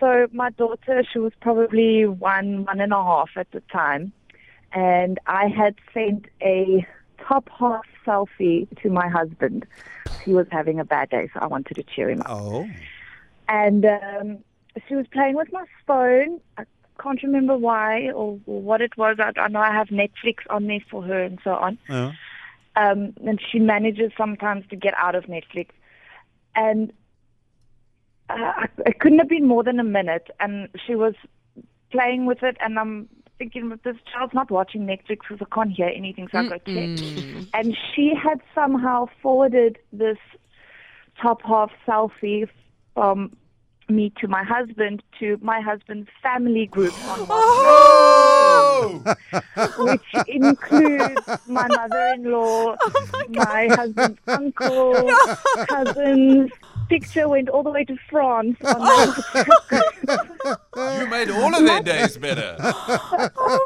So my daughter, she was probably 1.5 at the time. And I had sent a top half selfie to my husband. He was having a bad day, so I wanted to cheer him up. Oh. And she was playing with my phone. I can't remember why or what it was. I know I have Netflix on there for her and so on. Yeah. And she manages sometimes to get out of Netflix. And it couldn't have been more than a minute. And she was playing with it, and I'm thinking, this child's not watching Netflix because I can't hear anything, so I go check. And she had somehow forwarded this top half selfie from me to my husband's family group on WhatsApp, which includes my mother-in-law, my husband's uncle, cousins. Picture went all the way to France on that. You made all of their days better. Oh